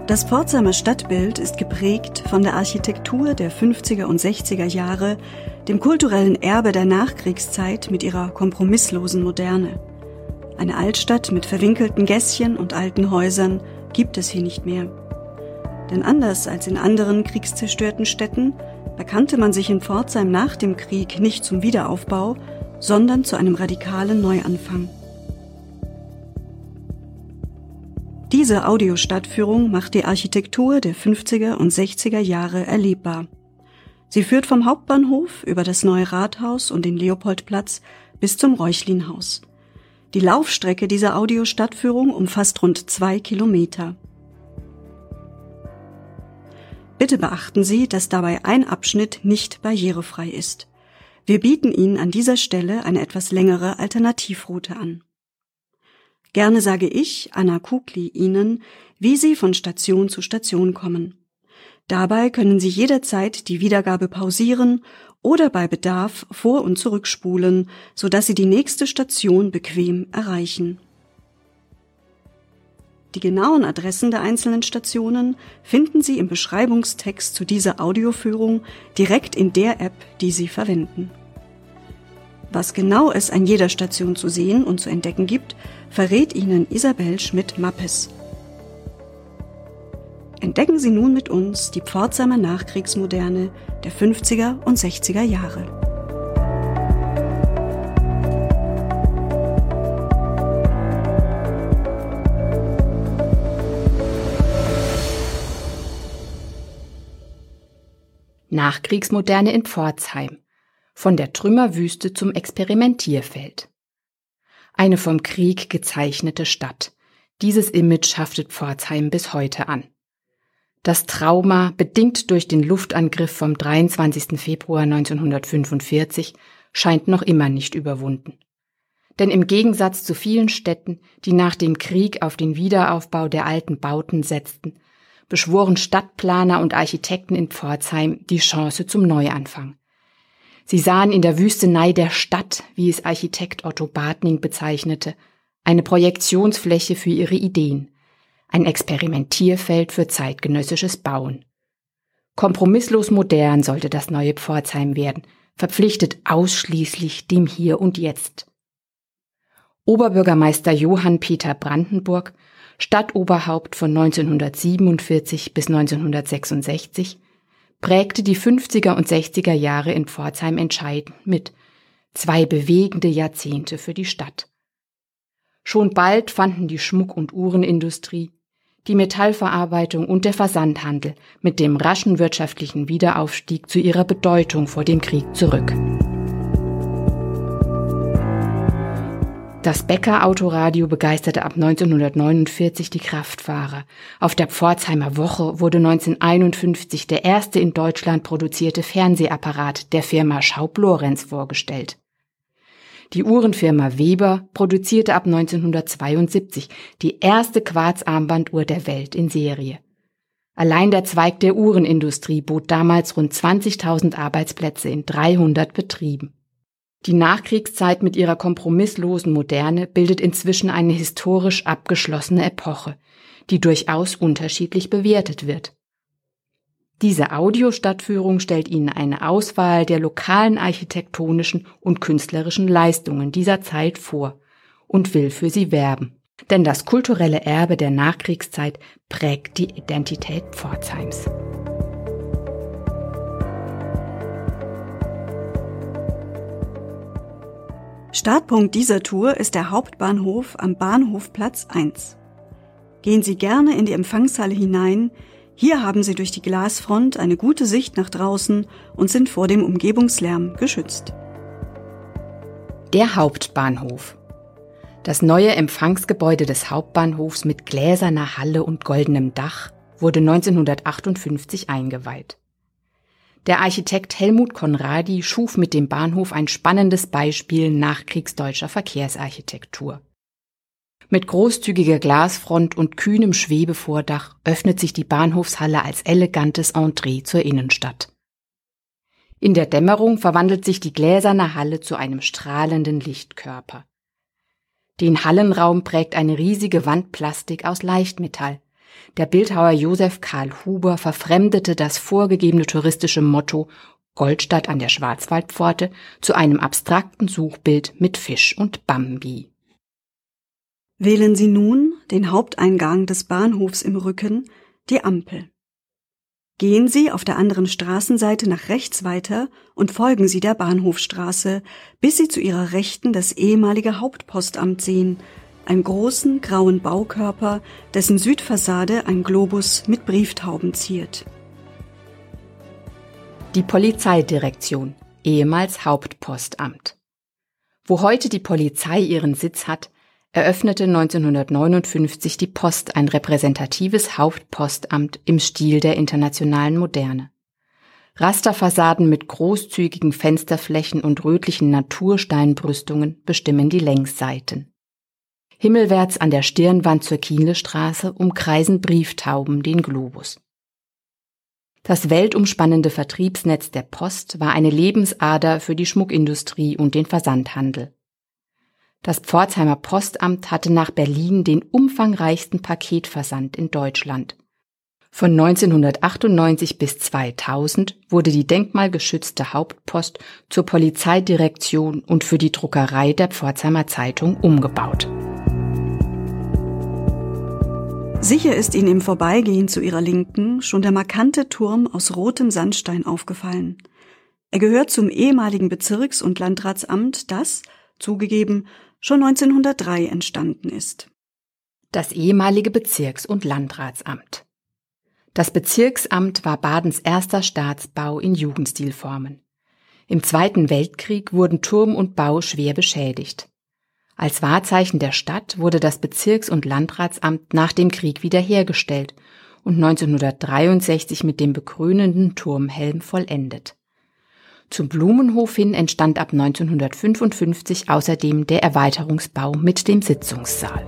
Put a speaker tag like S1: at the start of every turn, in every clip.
S1: Das Pforzheimer Stadtbild ist geprägt von der Architektur der 50er und 60er Jahre, dem kulturellen Erbe der Nachkriegszeit mit ihrer kompromisslosen Moderne. Eine Altstadt mit verwinkelten Gässchen und alten Häusern gibt es hier nicht mehr. Denn anders als in anderen kriegszerstörten Städten bekannte man sich in Pforzheim nach dem Krieg nicht zum Wiederaufbau, sondern zu einem radikalen Neuanfang. Diese Audiostadtführung macht die Architektur der 50er und 60er Jahre erlebbar. Sie führt vom Hauptbahnhof über das neue Rathaus und den Leopoldplatz bis zum Reuchlinhaus. Die Laufstrecke dieser Audiostadtführung umfasst rund 2 Kilometer. Bitte beachten Sie, dass dabei ein Abschnitt nicht barrierefrei ist. Wir bieten Ihnen an dieser Stelle eine etwas längere Alternativroute an. Gerne sage ich, Anna Kugli, Ihnen, wie Sie von Station zu Station kommen. Dabei können Sie jederzeit die Wiedergabe pausieren oder bei Bedarf vor- und zurückspulen, sodass Sie die nächste Station bequem erreichen. Die genauen Adressen der einzelnen Stationen finden Sie im Beschreibungstext zu dieser Audioführung direkt in der App, die Sie verwenden. Was genau es an jeder Station zu sehen und zu entdecken gibt, verrät Ihnen Isabel Schmidt-Mappes. Entdecken Sie nun mit uns die Pforzheimer Nachkriegsmoderne der 50er und 60er Jahre.
S2: Nachkriegsmoderne in Pforzheim. Von der Trümmerwüste zum Experimentierfeld. Eine vom Krieg gezeichnete Stadt. Dieses Image haftet Pforzheim bis heute an. Das Trauma, bedingt durch den Luftangriff vom 23. Februar 1945, scheint noch immer nicht überwunden. Denn im Gegensatz zu vielen Städten, die nach dem Krieg auf den Wiederaufbau der alten Bauten setzten, beschworen Stadtplaner und Architekten in Pforzheim die Chance zum Neuanfang. Sie sahen in der Wüstenei der Stadt, wie es Architekt Otto Bartning bezeichnete, eine Projektionsfläche für ihre Ideen, ein Experimentierfeld für zeitgenössisches Bauen. Kompromisslos modern sollte das neue Pforzheim werden, verpflichtet ausschließlich dem Hier und Jetzt. Oberbürgermeister Johann Peter Brandenburg, Stadtoberhaupt von 1947 bis 1966, prägte die 50er und 60er Jahre in Pforzheim entscheidend mit. 2 bewegende Jahrzehnte für die Stadt. Schon bald fanden die Schmuck- und Uhrenindustrie, die Metallverarbeitung und der Versandhandel mit dem raschen wirtschaftlichen Wiederaufstieg zu ihrer Bedeutung vor dem Krieg zurück. Das Becker Autoradio begeisterte ab 1949 die Kraftfahrer. Auf der Pforzheimer Woche wurde 1951 der erste in Deutschland produzierte Fernsehapparat der Firma Schaub-Lorenz vorgestellt. Die Uhrenfirma Weber produzierte ab 1972 die erste Quarzarmbanduhr der Welt in Serie. Allein der Zweig der Uhrenindustrie bot damals rund 20.000 Arbeitsplätze in 300 Betrieben. Die Nachkriegszeit mit ihrer kompromisslosen Moderne bildet inzwischen eine historisch abgeschlossene Epoche, die durchaus unterschiedlich bewertet wird. Diese Audiostadtführung stellt Ihnen eine Auswahl der lokalen architektonischen und künstlerischen Leistungen dieser Zeit vor und will für sie werben. Denn das kulturelle Erbe der Nachkriegszeit prägt die Identität Pforzheims.
S1: Startpunkt dieser Tour ist der Hauptbahnhof am Bahnhofplatz 1. Gehen Sie gerne in die Empfangshalle hinein. Hier haben Sie durch die Glasfront eine gute Sicht nach draußen und sind vor dem Umgebungslärm geschützt.
S2: Der Hauptbahnhof. Das neue Empfangsgebäude des Hauptbahnhofs mit gläserner Halle und goldenem Dach wurde 1958 eingeweiht. Der Architekt Helmut Conradi schuf mit dem Bahnhof ein spannendes Beispiel nachkriegsdeutscher Verkehrsarchitektur. Mit großzügiger Glasfront und kühnem Schwebevordach öffnet sich die Bahnhofshalle als elegantes Entree zur Innenstadt. In der Dämmerung verwandelt sich die gläserne Halle zu einem strahlenden Lichtkörper. Den Hallenraum prägt eine riesige Wandplastik aus Leichtmetall, Der Bildhauer Josef Karl Huber verfremdete das vorgegebene touristische Motto Goldstadt an der Schwarzwaldpforte zu einem abstrakten Suchbild mit Fisch und Bambi.
S1: Wählen Sie nun den Haupteingang des Bahnhofs im Rücken, die Ampel. Gehen Sie auf der anderen Straßenseite nach rechts weiter und folgen Sie der Bahnhofstraße, bis Sie zu Ihrer Rechten das ehemalige Hauptpostamt sehen, einen großen grauen Baukörper, dessen Südfassade ein Globus mit Brieftauben ziert.
S2: Die Polizeidirektion, ehemals Hauptpostamt. Wo heute die Polizei ihren Sitz hat, eröffnete 1959 die Post ein repräsentatives Hauptpostamt im Stil der internationalen Moderne. Rasterfassaden mit großzügigen Fensterflächen und rötlichen Natursteinbrüstungen bestimmen die Längsseiten. Himmelwärts an der Stirnwand zur Kienlestraße umkreisen Brieftauben den Globus. Das weltumspannende Vertriebsnetz der Post war eine Lebensader für die Schmuckindustrie und den Versandhandel. Das Pforzheimer Postamt hatte nach Berlin den umfangreichsten Paketversand in Deutschland. Von 1998 bis 2000 wurde die denkmalgeschützte Hauptpost zur Polizeidirektion und für die Druckerei der Pforzheimer Zeitung umgebaut.
S1: Sicher ist Ihnen im Vorbeigehen zu Ihrer Linken schon der markante Turm aus rotem Sandstein aufgefallen. Er gehört zum ehemaligen Bezirks- und Landratsamt, das, zugegeben, schon 1903 entstanden ist.
S2: Das ehemalige Bezirks- und Landratsamt. Das Bezirksamt war Badens erster Staatsbau in Jugendstilformen. Im Zweiten Weltkrieg wurden Turm und Bau schwer beschädigt. Als Wahrzeichen der Stadt wurde das Bezirks- und Landratsamt nach dem Krieg wiederhergestellt und 1963 mit dem bekrönenden Turmhelm vollendet. Zum Blumenhof hin entstand ab 1955 außerdem der Erweiterungsbau mit dem Sitzungssaal.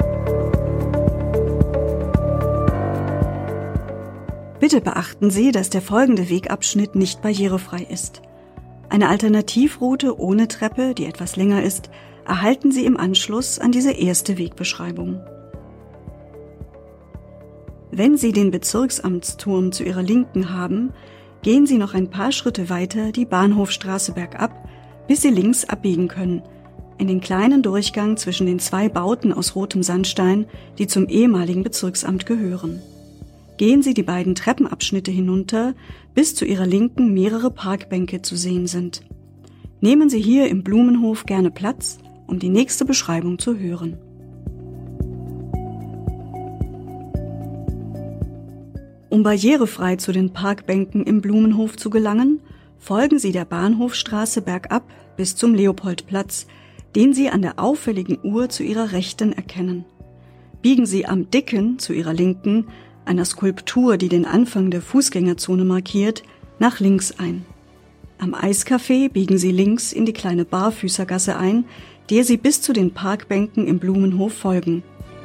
S1: Bitte beachten Sie, dass der folgende Wegabschnitt nicht barrierefrei ist. Eine Alternativroute ohne Treppe, die etwas länger ist, erhalten Sie im Anschluss an diese erste Wegbeschreibung. Wenn Sie den Bezirksamtsturm zu Ihrer Linken haben, gehen Sie noch ein paar Schritte weiter die Bahnhofstraße bergab, bis Sie links abbiegen können, in den kleinen Durchgang zwischen den zwei Bauten aus rotem Sandstein, die zum ehemaligen Bezirksamt gehören. Gehen Sie die beiden Treppenabschnitte hinunter, bis zu Ihrer Linken mehrere Parkbänke zu sehen sind. Nehmen Sie hier im Blumenhof gerne Platz, um die nächste Beschreibung zu hören. Um barrierefrei zu den Parkbänken im Blumenhof zu gelangen, folgen Sie der Bahnhofstraße bergab bis zum Leopoldplatz, den Sie an der auffälligen Uhr zu Ihrer Rechten erkennen. Biegen Sie am Dicken zu Ihrer Linken, einer Skulptur, die den Anfang der Fußgängerzone markiert, nach links ein. Am Eiscafé biegen Sie links in die kleine Barfüßergasse ein, der Sie bis zu den Parkbänken im Blumenhof folgen.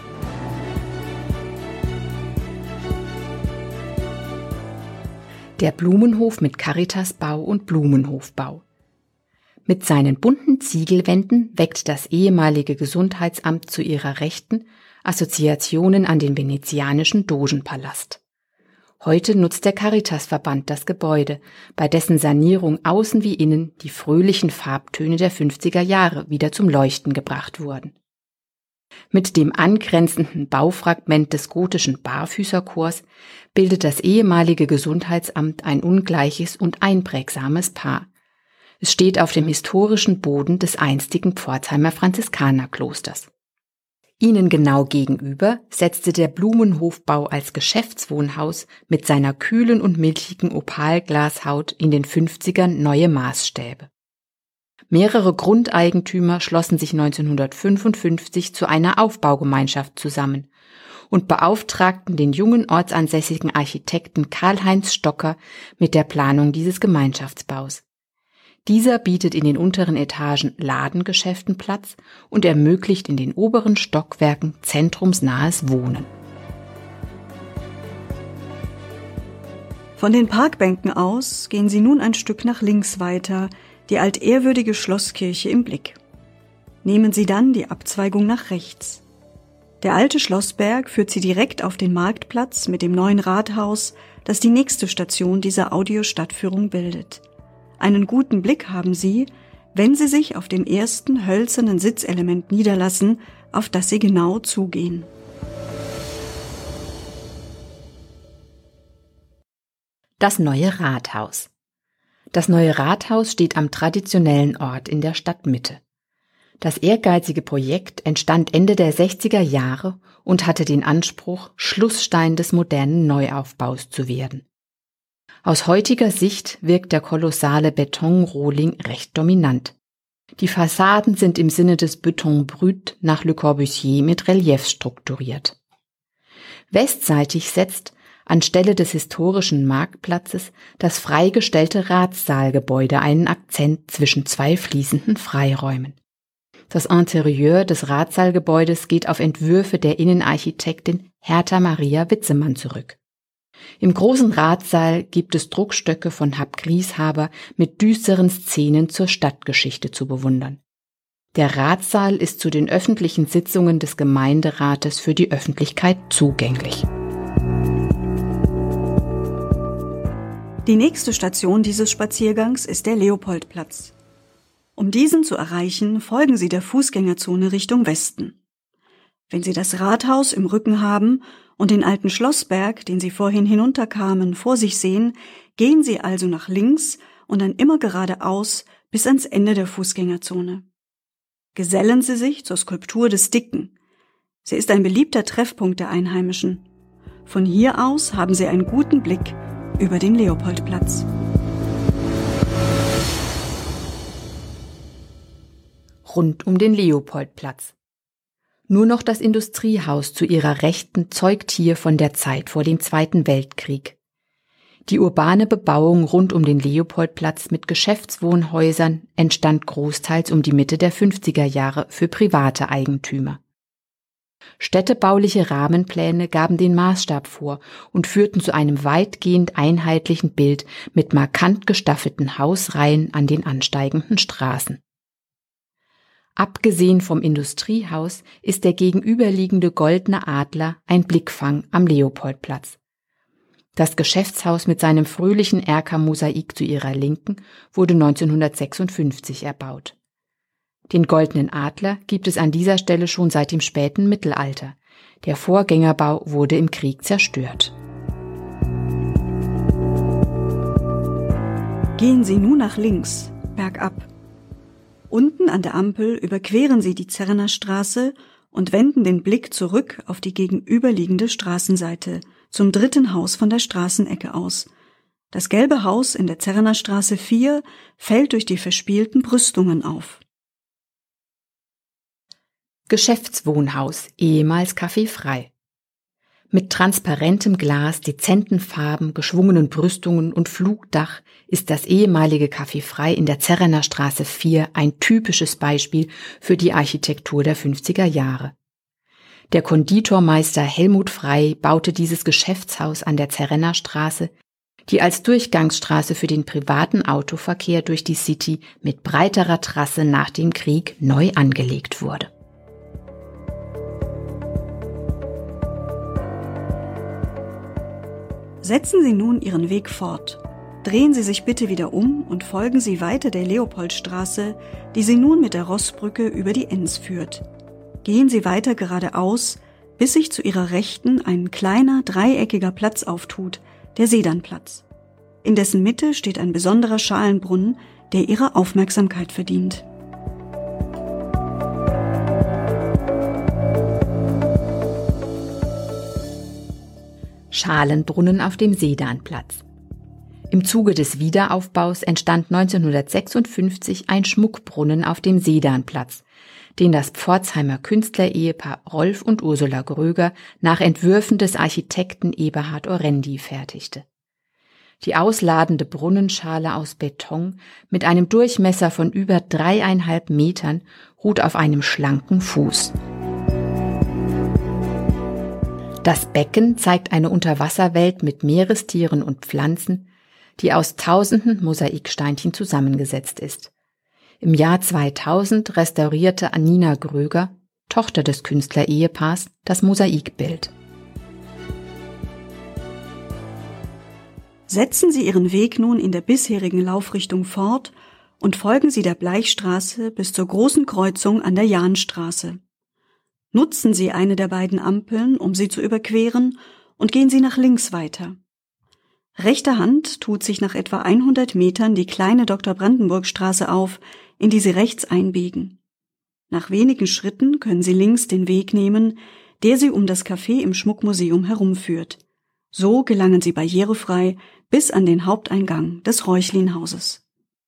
S2: Der Blumenhof mit Caritasbau und Blumenhofbau. Mit seinen bunten Ziegelwänden weckt das ehemalige Gesundheitsamt zu ihrer Rechten Assoziationen an den venezianischen Dogenpalast. Heute nutzt der Caritasverband das Gebäude, bei dessen Sanierung außen wie innen die fröhlichen Farbtöne der 50er Jahre wieder zum Leuchten gebracht wurden. Mit dem angrenzenden Baufragment des gotischen Barfüßerchors bildet das ehemalige Gesundheitsamt ein ungleiches und einprägsames Paar. Es steht auf dem historischen Boden des einstigen Pforzheimer Franziskanerklosters. Ihnen genau gegenüber setzte der Blumenhofbau als Geschäftswohnhaus mit seiner kühlen und milchigen Opalglashaut in den 50ern neue Maßstäbe. Mehrere Grundeigentümer schlossen sich 1955 zu einer Aufbaugemeinschaft zusammen und beauftragten den jungen ortsansässigen Architekten Karl-Heinz Stocker mit der Planung dieses Gemeinschaftsbaus. Dieser bietet in den unteren Etagen Ladengeschäften Platz und ermöglicht in den oberen Stockwerken zentrumsnahes Wohnen.
S1: Von den Parkbänken aus gehen Sie nun ein Stück nach links weiter, die altehrwürdige Schlosskirche im Blick. Nehmen Sie dann die Abzweigung nach rechts. Der alte Schlossberg führt Sie direkt auf den Marktplatz mit dem neuen Rathaus, das die nächste Station dieser Audiostadtführung bildet. Einen guten Blick haben Sie, wenn Sie sich auf dem ersten hölzernen Sitzelement niederlassen, auf das Sie genau zugehen.
S2: Das neue Rathaus. Das neue Rathaus steht am traditionellen Ort in der Stadtmitte. Das ehrgeizige Projekt entstand Ende der 60er Jahre und hatte den Anspruch, Schlussstein des modernen Neuaufbaus zu werden. Aus heutiger Sicht wirkt der kolossale Betonrohling recht dominant. Die Fassaden sind im Sinne des Beton brut nach Le Corbusier mit Reliefs strukturiert. Westseitig setzt anstelle des historischen Marktplatzes das freigestellte Ratssaalgebäude einen Akzent zwischen zwei fließenden Freiräumen. Das Interieur des Ratssaalgebäudes geht auf Entwürfe der Innenarchitektin Hertha Maria Witzemann zurück. Im großen Ratssaal gibt es Druckstöcke von Hab Grieshaber mit düsteren Szenen zur Stadtgeschichte zu bewundern. Der Ratssaal ist zu den öffentlichen Sitzungen des Gemeinderates für die Öffentlichkeit zugänglich.
S1: Die nächste Station dieses Spaziergangs ist der Leopoldplatz. Um diesen zu erreichen, folgen Sie der Fußgängerzone Richtung Westen. Wenn Sie das Rathaus im Rücken haben und den alten Schlossberg, den Sie vorhin hinunterkamen, vor sich sehen, gehen Sie also nach links und dann immer geradeaus bis ans Ende der Fußgängerzone. Gesellen Sie sich zur Skulptur des Dicken. Sie ist ein beliebter Treffpunkt der Einheimischen. Von hier aus haben Sie einen guten Blick über den Leopoldplatz.
S2: Rund um den Leopoldplatz. Nur noch das Industriehaus zu ihrer Rechten zeugt hier von der Zeit vor dem Zweiten Weltkrieg. Die urbane Bebauung rund um den Leopoldplatz mit Geschäftswohnhäusern entstand großteils um die Mitte der 50er Jahre für private Eigentümer. Städtebauliche Rahmenpläne gaben den Maßstab vor und führten zu einem weitgehend einheitlichen Bild mit markant gestaffelten Hausreihen an den ansteigenden Straßen. Abgesehen vom Industriehaus ist der gegenüberliegende Goldene Adler ein Blickfang am Leopoldplatz. Das Geschäftshaus mit seinem fröhlichen Erkermosaik zu ihrer Linken wurde 1956 erbaut. Den Goldenen Adler gibt es an dieser Stelle schon seit dem späten Mittelalter. Der Vorgängerbau wurde im Krieg zerstört.
S1: Gehen Sie nun nach links, bergab. Unten an der Ampel überqueren Sie die Zerner Straße und wenden den Blick zurück auf die gegenüberliegende Straßenseite, zum dritten Haus von der Straßenecke aus. Das gelbe Haus in der Zerner Straße 4 fällt durch die verspielten Brüstungen auf.
S2: Geschäftswohnhaus, ehemals Café Frei. Mit transparentem Glas, dezenten Farben, geschwungenen Brüstungen und Flugdach ist das ehemalige Café Frei in der Zerner Straße 4 ein typisches Beispiel für die Architektur der 50er Jahre. Der Konditormeister Helmut Frei baute dieses Geschäftshaus an der Zerner Straße, die als Durchgangsstraße für den privaten Autoverkehr durch die City mit breiterer Trasse nach dem Krieg neu angelegt wurde.
S1: Setzen Sie nun Ihren Weg fort. Drehen Sie sich bitte wieder um und folgen Sie weiter der Leopoldstraße, die Sie nun mit der Rossbrücke über die Enns führt. Gehen Sie weiter geradeaus, bis sich zu Ihrer Rechten ein kleiner, dreieckiger Platz auftut, der Sedanplatz. In dessen Mitte steht ein besonderer Schalenbrunnen, der Ihre Aufmerksamkeit verdient.
S2: Schalenbrunnen auf dem Sedanplatz. Im Zuge des Wiederaufbaus entstand 1956 ein Schmuckbrunnen auf dem Sedanplatz, den das Pforzheimer Künstlerehepaar Rolf und Ursula Gröger nach Entwürfen des Architekten Eberhard Orendi fertigte. Die ausladende Brunnenschale aus Beton mit einem Durchmesser von über 3,5 Metern ruht auf einem schlanken Fuß. Das Becken zeigt eine Unterwasserwelt mit Meerestieren und Pflanzen, die aus tausenden Mosaiksteinchen zusammengesetzt ist. Im Jahr 2000 restaurierte Nina Gröger, Tochter des Künstlerehepaars, das Mosaikbild.
S1: Setzen Sie Ihren Weg nun in der bisherigen Laufrichtung fort und folgen Sie der Bleichstraße bis zur großen Kreuzung an der Jahnstraße. Nutzen Sie eine der beiden Ampeln, um sie zu überqueren, und gehen Sie nach links weiter. Rechter Hand tut sich nach etwa 100 Metern die kleine Dr.-Brandenburg-Straße auf, in die Sie rechts einbiegen. Nach wenigen Schritten können Sie links den Weg nehmen, der Sie um das Café im Schmuckmuseum herumführt. So gelangen Sie barrierefrei bis an den Haupteingang des Reuchlin-Hauses.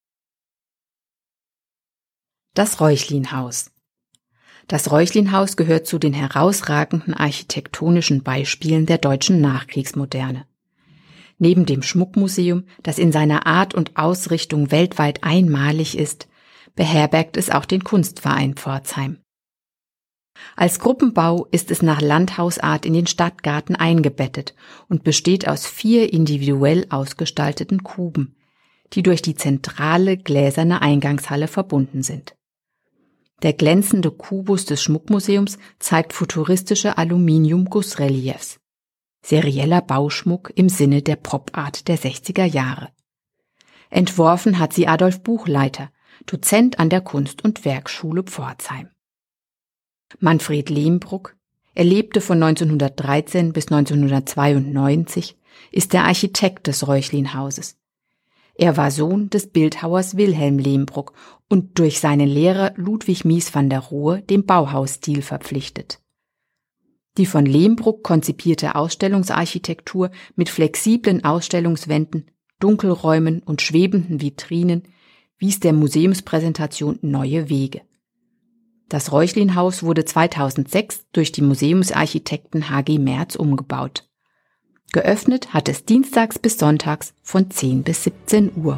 S2: Das Reuchlin-Haus. Das Reuchlin-Haus gehört zu den herausragenden architektonischen Beispielen der deutschen Nachkriegsmoderne. Neben dem Schmuckmuseum, das in seiner Art und Ausrichtung weltweit einmalig ist, beherbergt es auch den Kunstverein Pforzheim. Als Gruppenbau ist es nach Landhausart in den Stadtgarten eingebettet und besteht aus 4 individuell ausgestalteten Kuben, die durch die zentrale gläserne Eingangshalle verbunden sind. Der glänzende Kubus des Schmuckmuseums zeigt futuristische Aluminium-Gussreliefs. Serieller Bauschmuck im Sinne der Pop-Art der 60er Jahre. Entworfen hat sie Adolf Buchleiter, Dozent an der Kunst- und Werkschule Pforzheim. Manfred Lehmbruck, er lebte von 1913 bis 1992, ist der Architekt des Reuchlin-Hauses. Er war Sohn des Bildhauers Wilhelm Lehmbruck und durch seinen Lehrer Ludwig Mies van der Rohe dem Bauhausstil verpflichtet. Die von Lehmbruck konzipierte Ausstellungsarchitektur mit flexiblen Ausstellungswänden, Dunkelräumen und schwebenden Vitrinen wies der Museumspräsentation neue Wege. Das Reuchlin-Haus wurde 2006 durch die Museumsarchitekten H.G. Merz umgebaut. Geöffnet hat es dienstags bis sonntags von 10 bis 17 Uhr.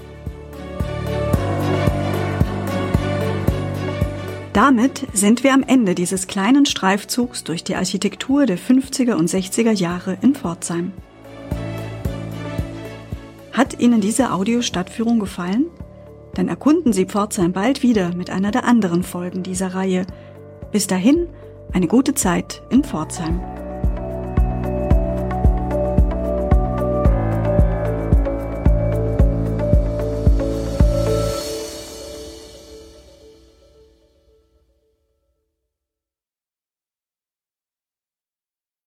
S1: Damit sind wir am Ende dieses kleinen Streifzugs durch die Architektur der 50er und 60er Jahre in Pforzheim. Hat Ihnen diese Audio-Stadtführung gefallen? Dann erkunden Sie Pforzheim bald wieder mit einer der anderen Folgen dieser Reihe. Bis dahin, eine gute Zeit in Pforzheim.